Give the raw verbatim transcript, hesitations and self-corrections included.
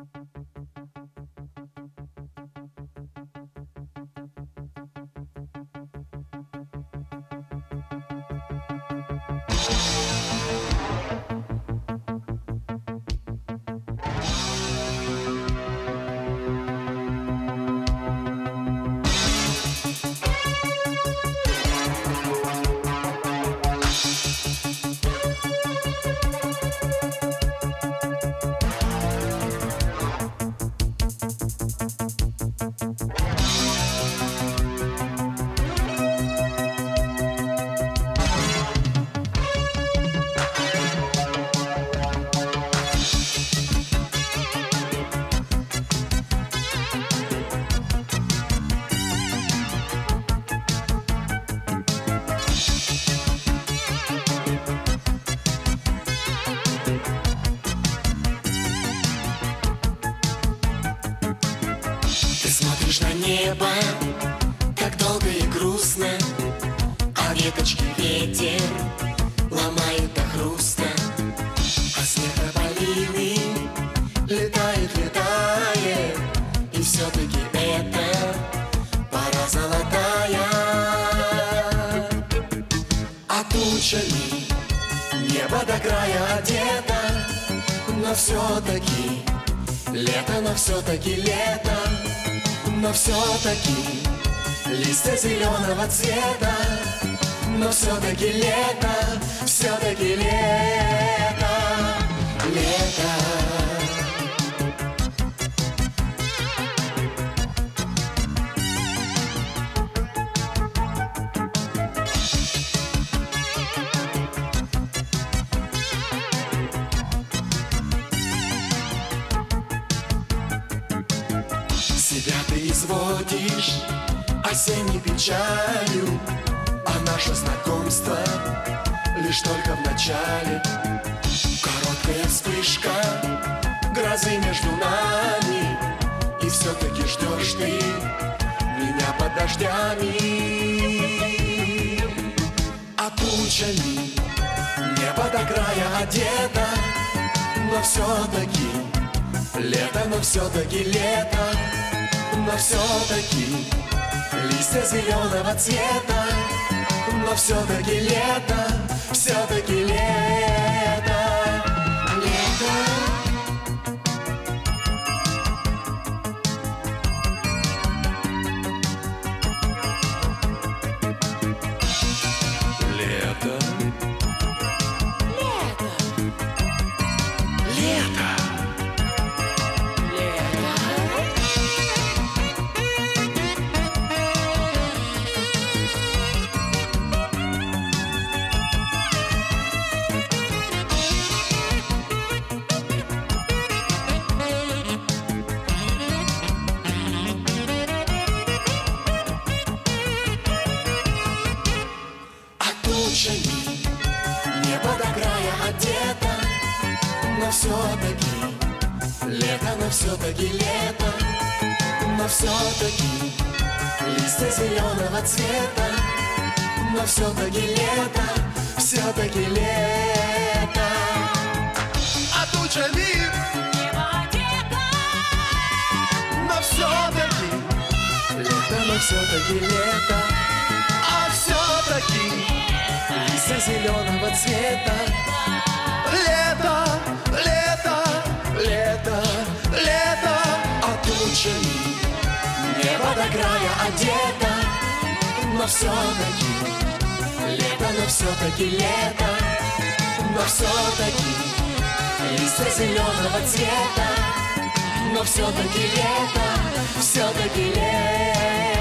Смотришь на небо, так долго и грустно, а веточки ветер ломает до хруста, а снег тополиный летает, летает, и все-таки это пора золотая. А тучами небо до края одето, но все-таки лето, но все-таки лето. Но все-таки листья зеленого цвета, но все-таки лето, все-таки лето, лето. Себя ты изводишь осенней печалью, а наше знакомство лишь только в начале. Короткая вспышка грозы между нами, и все-таки ждешь ты меня под дождями. А тучами небо до края одето, но все-таки лето, но все-таки лето, но все-таки листья зеленого цвета, но все-таки лето, все-таки лето, лето. Небо до края одето, но все-таки лето, но все-таки лето, но все-таки листья зеленого цвета, но все-таки лето, все-таки лето. А тучами небо одето, но все-таки лето, но все-таки лето, а все-таки листья зеленого цвета. Лето, лето, лето, лето. А тучами небо до края одето, но все-таки лето, но все-таки лето, но все-таки листья зеленого цвета, но все-таки лето, все-таки лето.